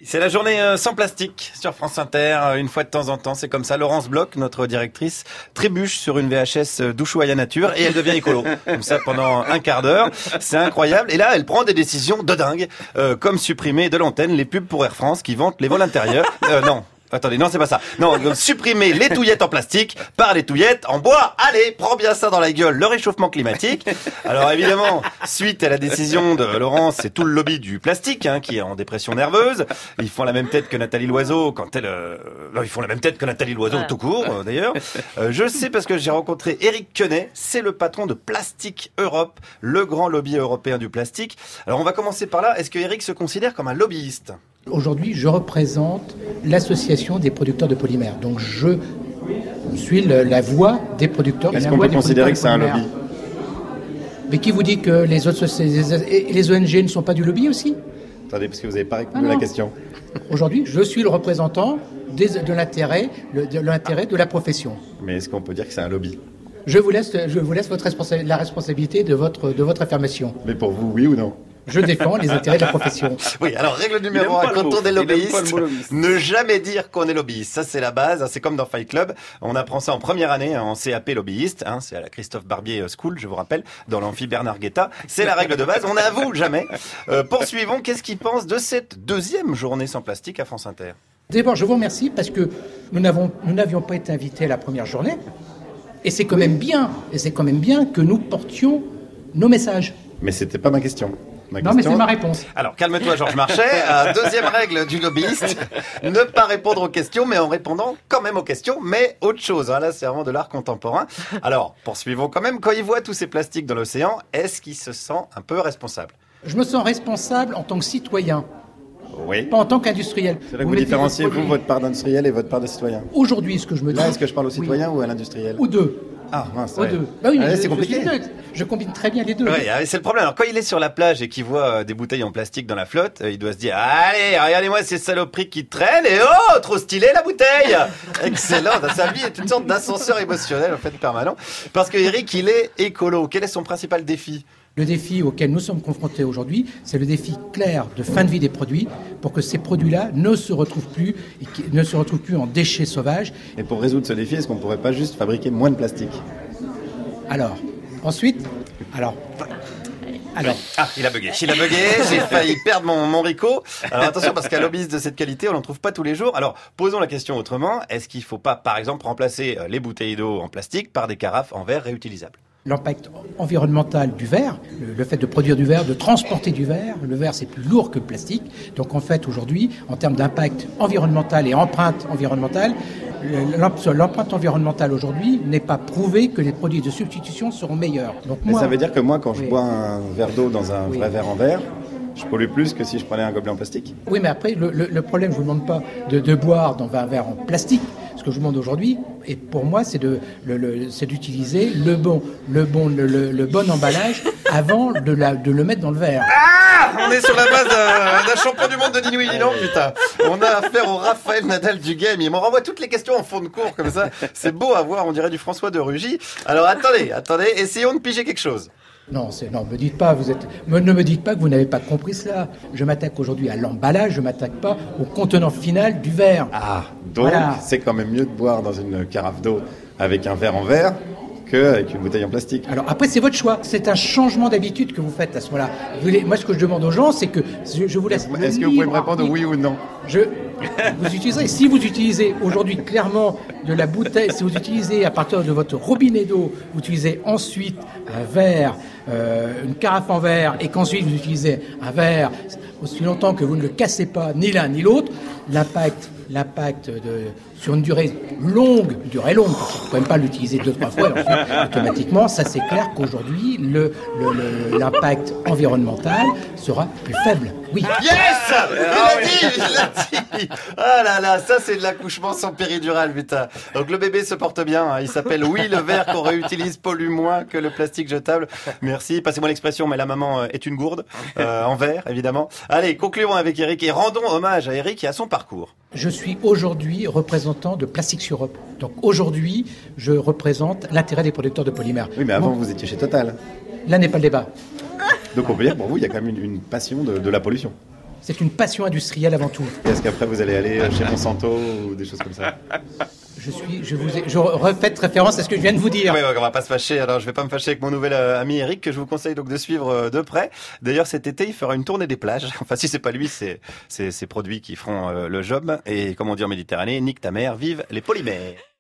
C'est la journée sans plastique sur France Inter, une fois de temps en temps, c'est comme ça. Laurence Bloch, notre directrice, trébuche sur une VHS d'Ushuaïa Nature et elle devient écolo. Comme ça pendant un quart d'heure, c'est incroyable. Et là, elle prend des décisions de dingue, comme supprimer de l'antenne les pubs pour Air France qui vantent les vols intérieurs. Non. Attendez, non, c'est pas ça. Non, supprimer les touillettes en plastique par les touillettes en bois. Allez, prends bien ça dans la gueule, le réchauffement climatique. Alors évidemment, suite à la décision de Laurence, c'est tout le lobby du plastique qui est en dépression nerveuse. Ils font la même tête que Nathalie Loiseau quand elle... Non, ils font la même tête que Nathalie Loiseau tout court, d'ailleurs. Je sais parce que j'ai rencontré Éric Quenet, c'est le patron de Plastique Europe, le grand lobby européen du plastique. Alors on va commencer par là. Est-ce que Éric se considère comme un lobbyiste ? Aujourd'hui, je représente l'association des producteurs de polymères. Donc, je suis la voix des producteurs. Est-ce qu'on peut considérer que c'est un lobby ? Mais qui vous dit que les autres les ONG ne sont pas du lobby aussi ? Attendez, parce que vous n'avez pas répondu à la question. Aujourd'hui, je suis le représentant de l'intérêt de la profession. Mais est-ce qu'on peut dire que c'est un lobby ? Je vous laisse la responsabilité de votre affirmation. Mais pour vous, oui ou non ? Je défends les intérêts de la profession. Oui, alors règle numéro 1, quand on est lobbyiste, ne jamais dire qu'on est lobbyiste. Ça, c'est la base. C'est comme dans Fight Club. On apprend ça en première année en CAP lobbyiste. C'est à la Christophe Barbier School, je vous rappelle, dans l'amphi Bernard Guetta. C'est la règle de base. On n'avoue jamais. Poursuivons. Qu'est-ce qu'ils pensent de cette deuxième journée sans plastique à France Inter ? D'abord, je vous remercie parce que nous n'avions pas été invités à la première journée. Et c'est quand même bien que nous portions nos messages. Mais c'était pas ma question. Non, mais c'est ma réponse. Alors, calme-toi, Georges Marchais. Deuxième règle du lobbyiste, ne pas répondre aux questions, mais en répondant quand même aux questions, mais autre chose. Là, c'est vraiment de l'art contemporain. Alors, poursuivons quand même. Quand il voit tous ces plastiques dans l'océan, est-ce qu'il se sent un peu responsable ? Je me sens responsable en tant que citoyen. Oui. Pas en tant qu'industriel. C'est là que vous différenciez, votre part d'industriel et votre part de citoyen. Aujourd'hui, ce que je me dis... Là, est-ce que je parle au citoyen ou à l'industriel ? Ou deux. Ah, mince, ouais. Deux. Bah oui, c'est compliqué. Je combine très bien les deux. Oui, c'est le problème. Alors, quand il est sur la plage et qu'il voit des bouteilles en plastique dans la flotte, il doit se dire, allez, regardez-moi ces saloperies qui traînent et oh, trop stylé la bouteille. Excellent. Sa vie est une sorte d'ascenseur émotionnel, en fait, permanent. Parce que Éric, il est écolo. Quel est son principal défi ? Le défi auquel nous sommes confrontés aujourd'hui, c'est le défi clair de fin de vie des produits pour que ces produits-là ne se retrouvent plus en déchets sauvages. Et pour résoudre ce défi, est-ce qu'on ne pourrait pas juste fabriquer moins de plastique ? Alors, ensuite... Alors... Ah, il a bugué, j'ai failli perdre mon Rico. Alors attention, parce qu'un lobbyiste de cette qualité, on n'en trouve pas tous les jours. Alors, posons la question autrement. Est-ce qu'il ne faut pas, par exemple, remplacer les bouteilles d'eau en plastique par des carafes en verre réutilisables ? L'impact environnemental du verre, le fait de produire du verre, de transporter du verre. Le verre, c'est plus lourd que le plastique. Donc, en fait, aujourd'hui, en termes d'impact environnemental et empreinte environnementale, l'empreinte environnementale aujourd'hui n'est pas prouvée que les produits de substitution seront meilleurs. Donc, ça veut dire que moi, quand je bois un verre d'eau dans un vrai verre en verre, je pollue plus que si je prenais un gobelet en plastique. Oui, mais après, le problème, je ne vous demande pas de boire dans un verre en plastique. Ce que je vous demande aujourd'hui, et pour moi, c'est d'utiliser le bon emballage avant de le mettre dans le verre. Ah, on est sur la base d'un champion du monde de Dini oui non, putain. On a affaire au Raphaël Nadal du game. Il m'en renvoie toutes les questions en fond de cours comme ça. C'est beau à voir, on dirait du François de Rugy. Alors attendez, essayons de piger quelque chose. Non, ne me dites pas que vous n'avez pas compris cela. Je m'attaque aujourd'hui à l'emballage, je m'attaque pas au contenant final du verre. Ah, donc C'est quand même mieux de boire dans une carafe d'eau avec un verre en verre qu'avec une bouteille en plastique. Alors après, c'est votre choix. C'est un changement d'habitude que vous faites à ce moment-là. Moi, ce que je demande aux gens, c'est que je vous laisse... Est-ce que vous pouvez me répondre oui ou non ? Si vous utilisez aujourd'hui clairement de la bouteille, si vous utilisez à partir de votre robinet d'eau, vous utilisez ensuite un verre, une carafe en verre, et qu'ensuite vous utilisez un verre aussi longtemps que vous ne le cassez pas, ni l'un ni l'autre, l'impact sur une durée longue, parce que vous ne pouvez même pas l'utiliser 2-3 fois, automatiquement, ça c'est clair qu'aujourd'hui, l'impact environnemental sera plus faible. Oui. Yes! Il l'a dit! Ah là là, ça c'est de l'accouchement sans péridurale, putain. Donc le bébé se porte bien, il s'appelle Oui, le verre qu'on réutilise pollue moins que le plastique jetable. Merci, passez-moi l'expression, mais la maman est une gourde, en verre, évidemment. Allez, concluons avec Éric et rendons hommage à Éric et à son parcours. Je suis aujourd'hui représentant de Plastics Europe. Donc aujourd'hui, je représente l'intérêt des producteurs de polymères. Oui, mais avant, vous étiez chez Total. Là n'est pas le débat. Donc on peut dire, pour vous, il y a quand même une passion de la pollution. C'est une passion industrielle avant tout. Est-ce qu'après vous allez aller chez Monsanto ou des choses comme ça? Je refais référence à ce que je viens de vous dire. Oui, on va pas se fâcher. Alors, je vais pas me fâcher avec mon nouvel ami Eric, que je vous conseille donc de suivre de près. D'ailleurs, cet été, il fera une tournée des plages. Enfin, si c'est pas lui, c'est ses produits qui feront le job. Et comme on dit en Méditerranée, nique ta mère, vive les polymères.